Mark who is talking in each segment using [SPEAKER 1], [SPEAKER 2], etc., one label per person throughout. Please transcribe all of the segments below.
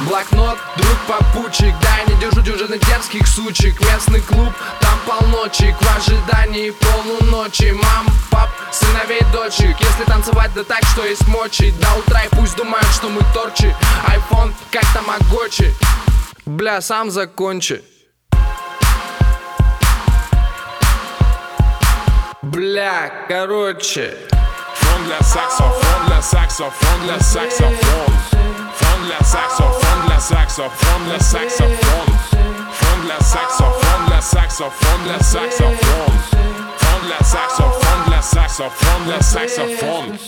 [SPEAKER 1] Блокнот, друг попутчик, да, я не держу дюжины дерзких сучек. Местный клуб, там полночек, в ожидании полуночи. Мам, пап, сыновей, дочек, если танцевать да так, что есть мочи. До утра и пусть думают, что мы торчи. Айфон, как тамагочи. Бля, сам закончи. Бля, короче.
[SPEAKER 2] Фон для саксофон, для саксофон, для саксофон. Фон для саксофон, для саксофон, для саксофон. Фон для саксофон, для саксофон, для саксофон. Фон для саксофон, для саксофон, для саксофон.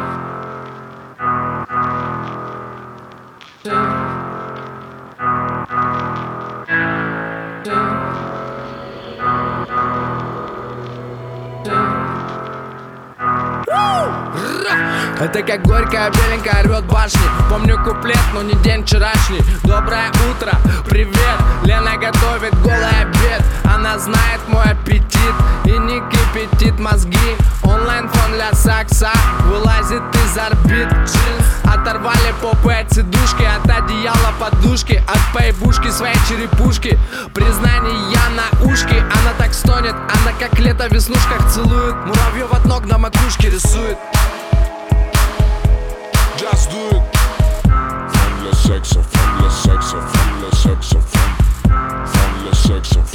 [SPEAKER 1] Это как горькая беленькая рвет башни. Помню куплет, но не день вчерашний. Доброе утро, привет. Лена готовит голый обед. Она знает мой аппетит и не кипятит мозги. Онлайн-фон для сакса вылазит из орбит. Оторвали попы от сидушки, от одеяла подушки, от пейбушки своей черепушки. Признание я на ушке. Она так стонет, она как лето в веснушках целует. Муравьев от ног на макушке рисует.
[SPEAKER 2] Just do it. Фон для секса, фон для секса, фон для секса, фон для секса.